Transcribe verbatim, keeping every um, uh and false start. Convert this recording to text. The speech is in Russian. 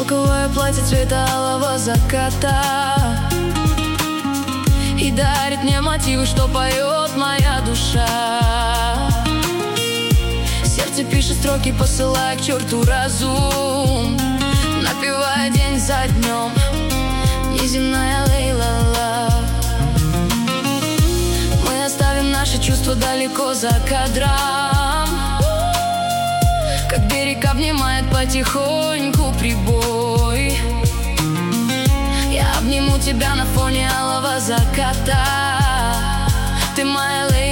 Шелковое платье цвета алого заката и дарит мне мотивы, что поет моя душа. Сердце пишет строки, посылая к черту разум, напевая день за днем неземная лей-ла-ла. Мы оставим наши чувства далеко за кадром, как берег обнимает потихоньку прибой. Я обниму тебя на фоне алого заката, ты моя лей.